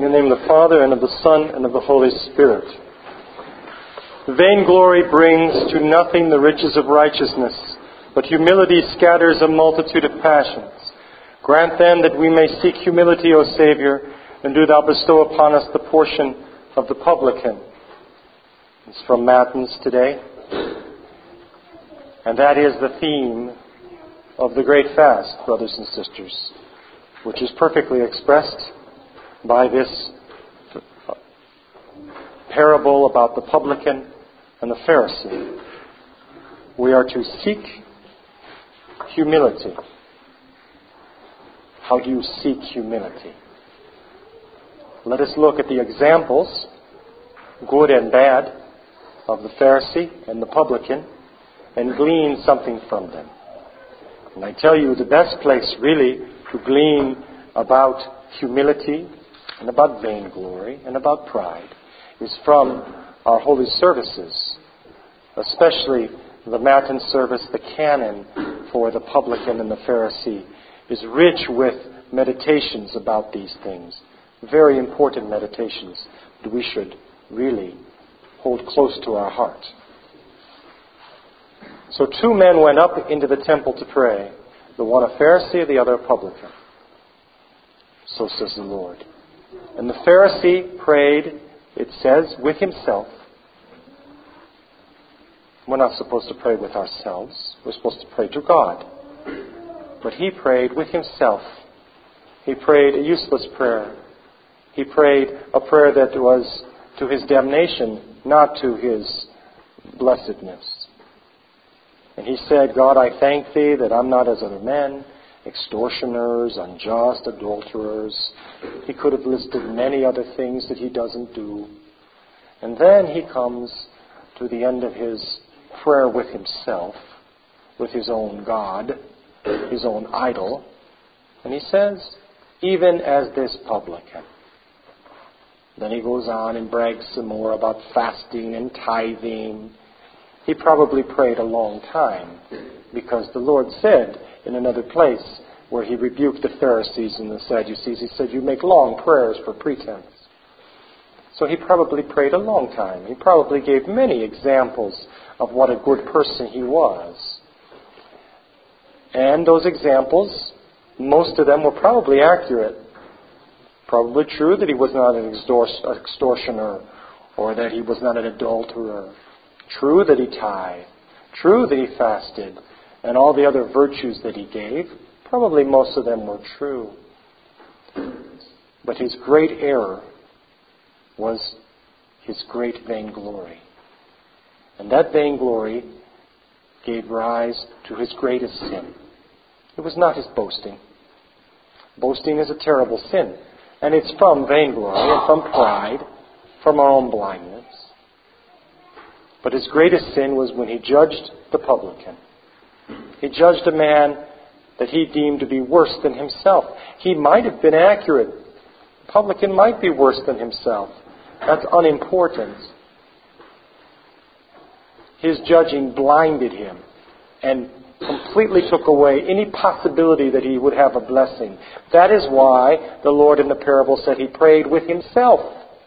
In the name of the Father, and of the Son, and of the Holy Spirit. Vainglory brings to nothing the riches of righteousness, but humility scatters a multitude of passions. Grant then that we may seek humility, O Savior, and do Thou bestow upon us the portion of the publican. It's from Matins today. And that is the theme of the Great Fast, brothers and sisters, which is perfectly expressed by this parable about the publican and the Pharisee. We are to seek humility. How do you seek humility? Let us look at the examples, good and bad, of the Pharisee and the publican, and glean something from them. And I tell you, the best place really to glean about humility and about vainglory and about pride is from our holy services, especially the Matin service. The canon for the publican and the Pharisee is rich with meditations about these things, very important meditations that we should really hold close to our heart. So 2 men went up into the temple to pray, the one a Pharisee, the other a publican. So says the Lord. And the Pharisee prayed, it says, with himself. We're not supposed to pray with ourselves. We're supposed to pray to God. But he prayed with himself. He prayed a useless prayer. He prayed a prayer that was to his damnation, not to his blessedness. And he said, God, I thank Thee that I'm not as other men, extortioners, unjust, adulterers. He could have listed many other things that he doesn't do. And then he comes to the end of his prayer with himself, with his own God, his own idol. And he says, even as this publican. Then he goes on and brags some more about fasting and tithing. He probably prayed a long time, because the Lord said in another place where he rebuked the Pharisees and the Sadducees, he said, you make long prayers for pretense. So he probably prayed a long time. He probably gave many examples of what a good person he was. And those examples, most of them were probably accurate. Probably true that he was not an extortioner, or that he was not an adulterer. True that he tithed. True that he fasted. And all the other virtues that he gave, probably most of them were true. But his great error was his great vainglory. And that vainglory gave rise to his greatest sin. It was not his boasting. Boasting is a terrible sin. And it's from vainglory and from pride, from our own blindness. But his greatest sin was when he judged the publican. He judged a man that he deemed to be worse than himself. He might have been accurate. The publican might be worse than himself. That's unimportant. His judging blinded him and completely took away any possibility that he would have a blessing. That is why the Lord in the parable said he prayed with himself.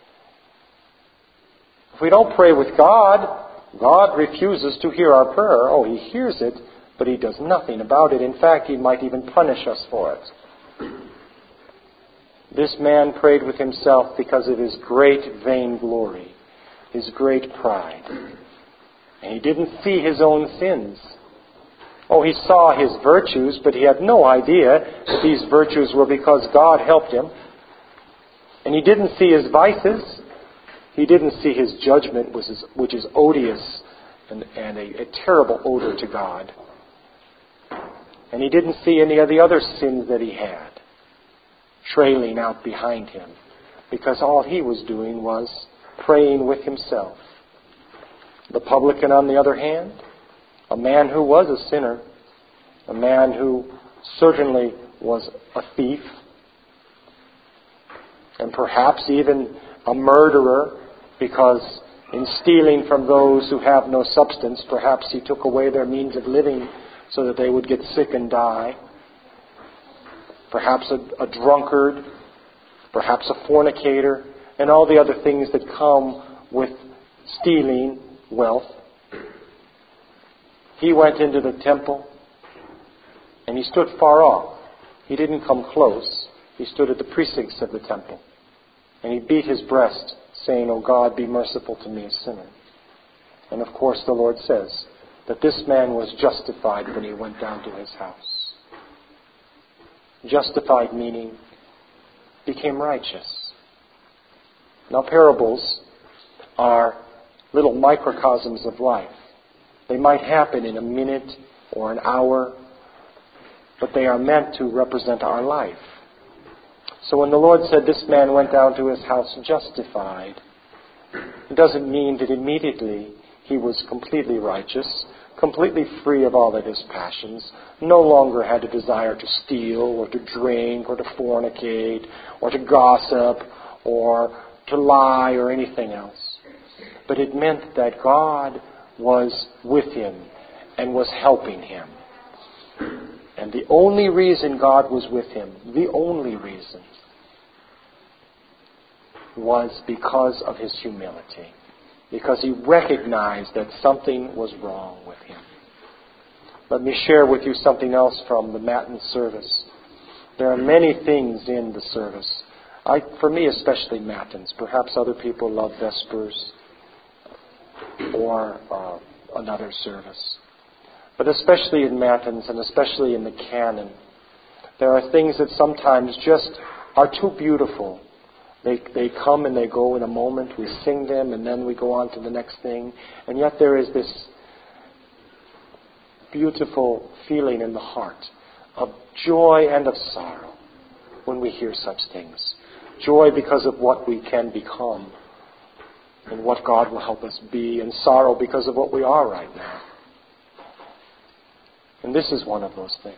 If we don't pray with God, God refuses to hear our prayer. Oh, He hears it, but He does nothing about it. In fact, He might even punish us for it. This man prayed with himself because of his great vainglory, his great pride. And he didn't see his own sins. Oh, he saw his virtues, but he had no idea that these virtues were because God helped him. And he didn't see his vices. He didn't see his judgment, which is odious and a terrible odor to God. And he didn't see any of the other sins that he had trailing out behind him, because all he was doing was praying with himself. The publican, on the other hand, a man who was a sinner, a man who certainly was a thief, and perhaps even a murderer, because in stealing from those who have no substance, perhaps he took away their means of living so that they would get sick and die. Perhaps a drunkard, perhaps a fornicator, and all the other things that come with stealing wealth. He went into the temple and he stood far off. He didn't come close. He stood at the precincts of the temple. And he beat his breast, saying, "O God, be merciful to me, a sinner." And of course the Lord says that this man was justified when he went down to his house. Justified meaning became righteous. Now parables are little microcosms of life. They might happen in a minute or an hour, but they are meant to represent our life. So when the Lord said this man went down to his house justified, it doesn't mean that immediately he was completely righteous, completely free of all of his passions, no longer had a desire to steal or to drink or to fornicate or to gossip or to lie or anything else. But it meant that God was with him and was helping him. And the only reason God was with him, the only reason, was because of his humility. Because he recognized that something was wrong with him. Let me share with you something else from the Matin service. There are many things in the service. For me especially Matins. Perhaps other people love Vespers or another service. But especially in Matins and especially in the canon, there are things that sometimes just are too beautiful. They come and they go in a moment. We sing them and then we go on to the next thing. And yet there is this beautiful feeling in the heart of joy and of sorrow when we hear such things. Joy because of what we can become and what God will help us be, and sorrow because of what we are right now. And this is one of those things.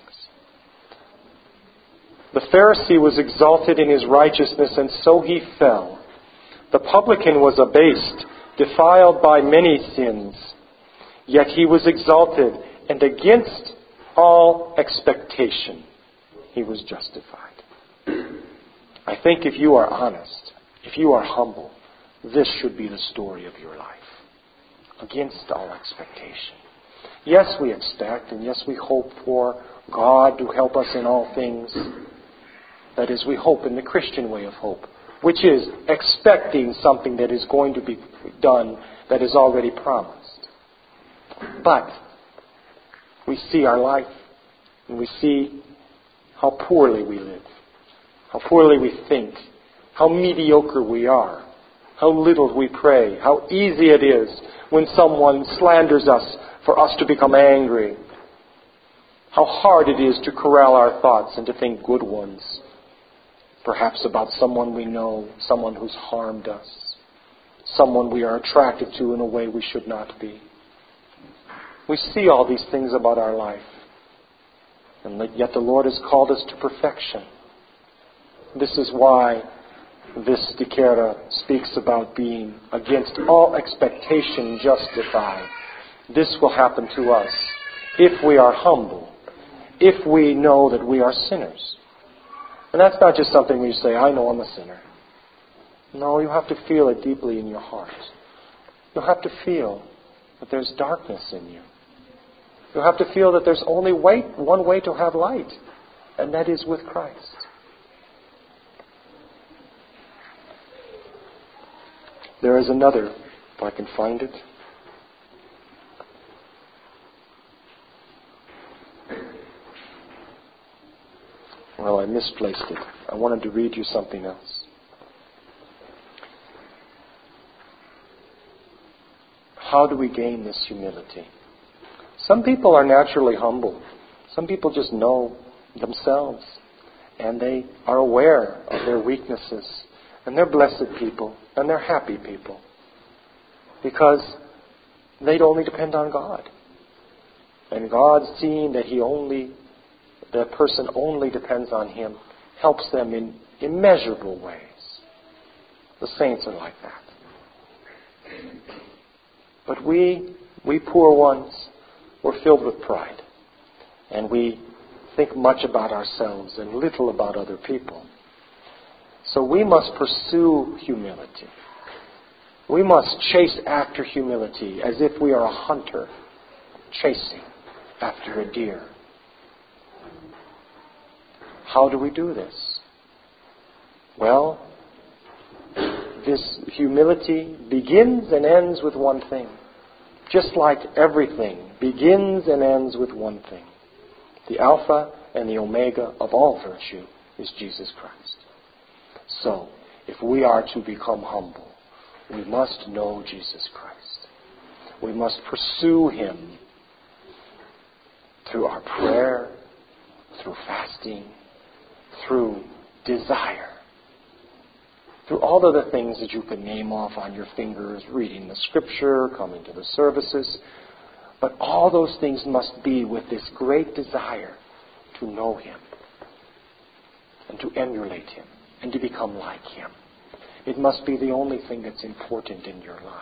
The Pharisee was exalted in his righteousness, and so he fell. The publican was abased, defiled by many sins, yet he was exalted, and against all expectation he was justified. I think if you are honest, if you are humble, this should be the story of your life. Against all expectation. Yes, we expect, and yes, we hope for God to help us in all things. That is, we hope in the Christian way of hope, which is expecting something that is going to be done that is already promised. But we see our life, and we see how poorly we live, how poorly we think, how mediocre we are, how little we pray, how easy it is when someone slanders us for us to become angry, how hard it is to corral our thoughts and to think good ones, perhaps about someone we know, someone who's harmed us, someone we are attracted to in a way we should not be. We see all these things about our life, and yet the Lord has called us to perfection. This is why this Dikera speaks about being against all expectation justified. This will happen to us if we are humble, if we know that we are sinners. And that's not just something where you say, I know I'm a sinner. No, you have to feel it deeply in your heart. You have to feel that there's darkness in you. You have to feel that there's only one way to have light, and that is with Christ. There is another, if I can find it. Well, I misplaced it. I wanted to read you something else. How do we gain this humility? Some people are naturally humble. Some people just know themselves, and they are aware of their weaknesses, and they're blessed people, and they're happy people, because they only depend on God. And God, seeing that that person only depends on Him, helps them in immeasurable ways. The saints are like that. But we poor ones, we're filled with pride. And we think much about ourselves and little about other people. So we must pursue humility. We must chase after humility as if we are a hunter chasing after a deer. How do we do this? Well, this humility begins and ends with one thing. Just like everything begins and ends with one thing. The Alpha and the Omega of all virtue is Jesus Christ. So, if we are to become humble, we must know Jesus Christ. We must pursue Him through our prayer, through fasting, through desire, through all of the things that you can name off on your fingers, reading the Scripture, coming to the services. But all those things must be with this great desire to know Him and to emulate Him and to become like Him. It must be the only thing that's important in your life.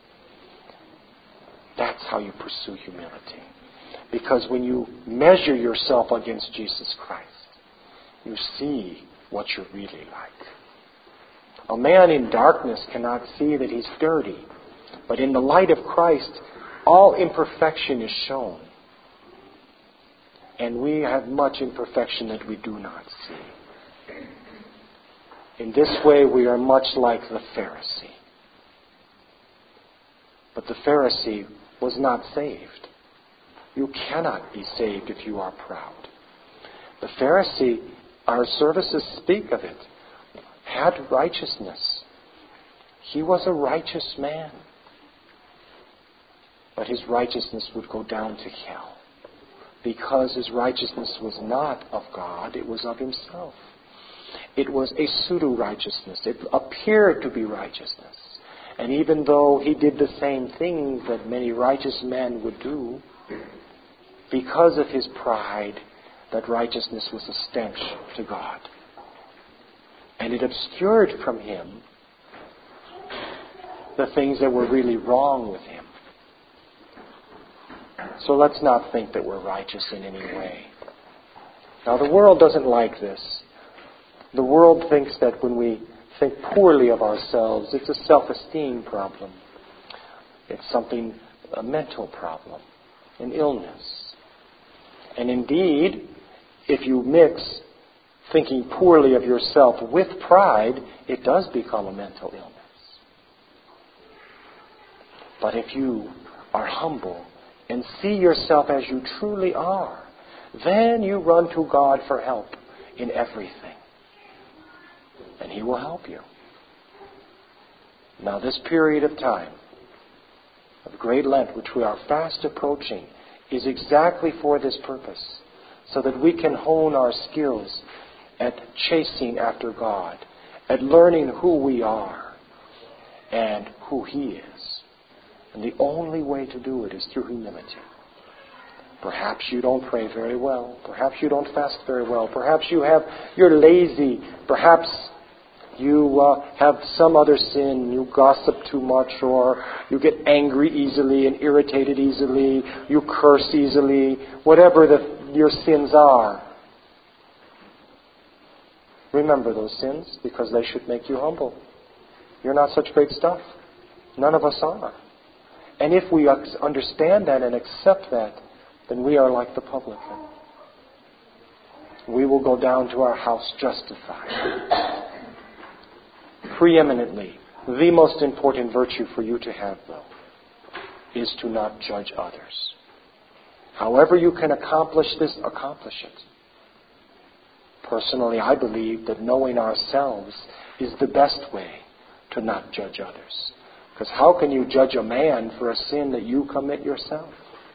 That's how you pursue humility. Because when you measure yourself against Jesus Christ, you see what you're really like. A man in darkness cannot see that he's dirty. But in the light of Christ, all imperfection is shown. And we have much imperfection that we do not see. In this way, we are much like the Pharisee. But the Pharisee was not saved. You cannot be saved if you are proud. The Pharisee, our services speak of it, had righteousness. He was a righteous man. But his righteousness would go down to hell. Because his righteousness was not of God, it was of himself. It was a pseudo-righteousness. It appeared to be righteousness. And even though he did the same things that many righteous men would do, because of his pride, that righteousness was a stench to God. And it obscured from him the things that were really wrong with him. So let's not think that we're righteous in any way. Now the world doesn't like this. The world thinks that when we think poorly of ourselves, it's a self-esteem problem. It's something, a mental problem, an illness. And indeed, if you mix thinking poorly of yourself with pride, it does become a mental illness. But if you are humble and see yourself as you truly are, then you run to God for help in everything. And He will help you. Now this period of time, of Great Lent, which we are fast approaching, is exactly for this purpose, so that we can hone our skills at chasing after God, at learning who we are and who He is. And the only way to do it is through humility. Perhaps you don't pray very well. Perhaps you don't fast very well. Perhaps you're lazy. Perhaps you have some other sin. You gossip too much, or you get angry easily and irritated easily. You curse easily. Whatever your sins are. Remember those sins, because they should make you humble. You're not such great stuff. None of us are. And if we understand that and accept that, then we are like the publican. We will go down to our house justified. Preeminently, the most important virtue for you to have, though, is to not judge others. However you can accomplish this, accomplish it. Personally, I believe that knowing ourselves is the best way to not judge others. Because how can you judge a man for a sin that you commit yourself?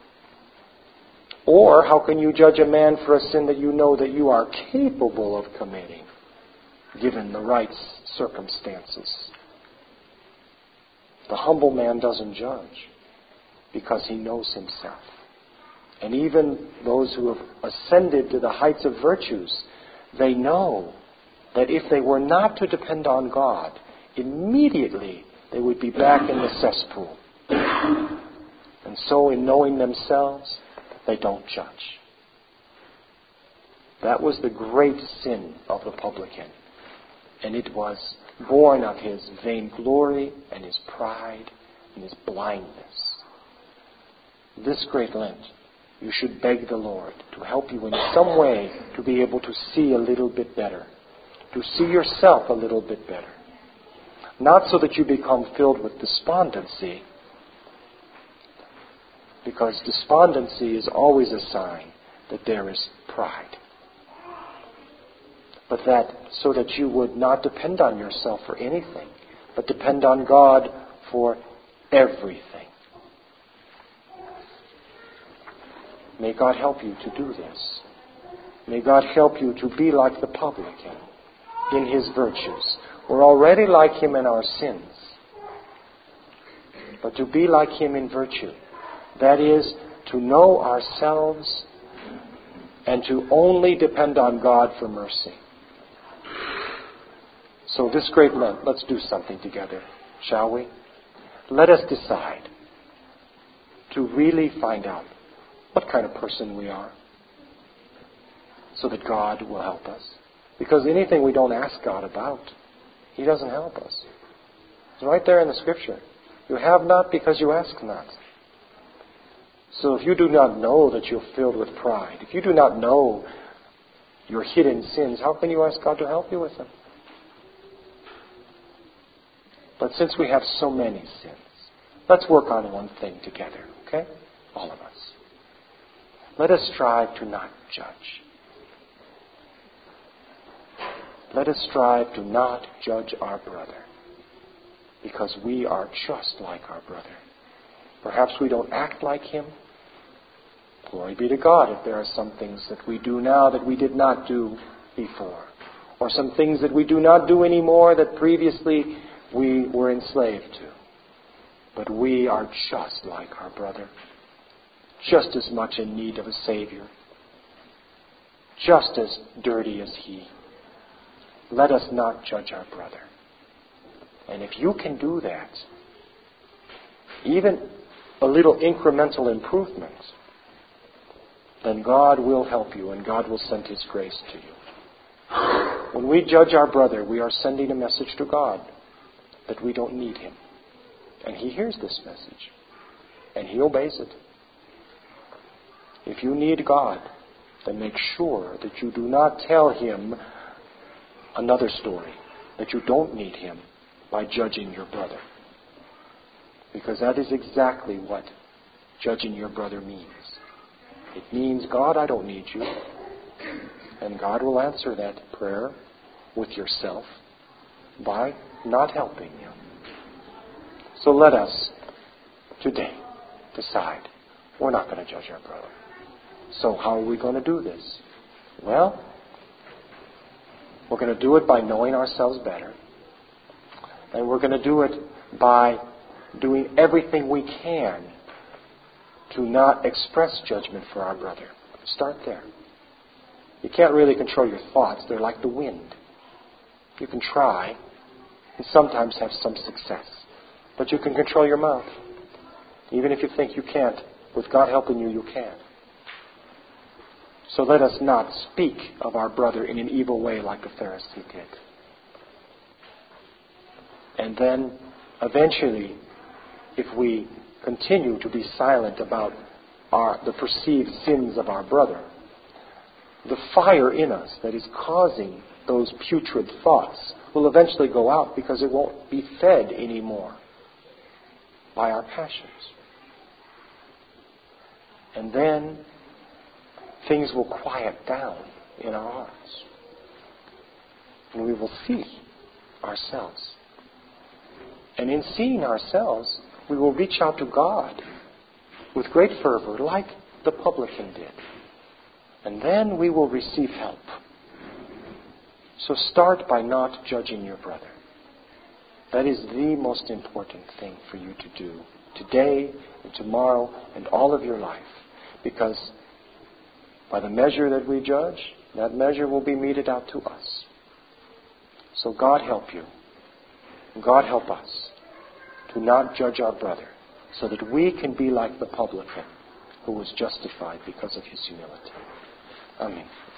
Or how can you judge a man for a sin that you know that you are capable of committing, given the right circumstances? The humble man doesn't judge because he knows himself. And even those who have ascended to the heights of virtues, they know that if they were not to depend on God, immediately they would be back in the cesspool. And so in knowing themselves, they don't judge. That was the great sin of the publican. And it was born of his vainglory and his pride and his blindness. This great Lent, you should beg the Lord to help you in some way to be able to see a little bit better, to see yourself a little bit better. Not so that you become filled with despondency, because despondency is always a sign that there is pride. But that so that you would not depend on yourself for anything, but depend on God for everything. May God help you to do this. May God help you to be like the publican in his virtues. We're already like him in our sins. But to be like him in virtue, that is, to know ourselves and to only depend on God for mercy. So this great Lent, let's do something together, shall we? Let us decide to really find out what kind of person we are, so that God will help us. Because anything we don't ask God about, He doesn't help us. It's right there in the Scripture. You have not because you ask not. So if you do not know that you're filled with pride, if you do not know your hidden sins, how can you ask God to help you with them? But since we have so many sins, let's work on one thing together, okay? All of us. Let us strive to not judge. Let us strive to not judge our brother, because we are just like our brother. Perhaps we don't act like him. Glory be to God if there are some things that we do now that we did not do before, or some things that we do not do anymore that previously we were enslaved to. But we are just like our brother, just as much in need of a Savior, just as dirty as he. Let us not judge our brother. And if you can do that, even a little incremental improvement, then God will help you and God will send His grace to you. When we judge our brother, we are sending a message to God that we don't need him. And He hears this message and He obeys it. If you need God, then make sure that you do not tell Him another story, that you don't need Him by judging your brother. Because that is exactly what judging your brother means. It means, God, I don't need you. And God will answer that prayer with yourself by not helping you. So let us today decide we're not going to judge our brother. So how are we going to do this? Well, we're going to do it by knowing ourselves better. And we're going to do it by doing everything we can to not express judgment for our brother. Start there. You can't really control your thoughts. They're like the wind. You can try and sometimes have some success. But you can control your mouth. Even if you think you can't, with God helping you, you can. So let us not speak of our brother in an evil way like the Pharisee did. And then, eventually, if we continue to be silent about the perceived sins of our brother, the fire in us that is causing those putrid thoughts will eventually go out because it won't be fed anymore by our passions. And then things will quiet down in our hearts. And we will see ourselves. And in seeing ourselves, we will reach out to God with great fervor, like the publican did. And then we will receive help. So start by not judging your brother. That is the most important thing for you to do today and tomorrow and all of your life. Because by the measure that we judge, that measure will be meted out to us. So God help you. God help us to not judge our brother, so that we can be like the publican who was justified because of his humility. Amen.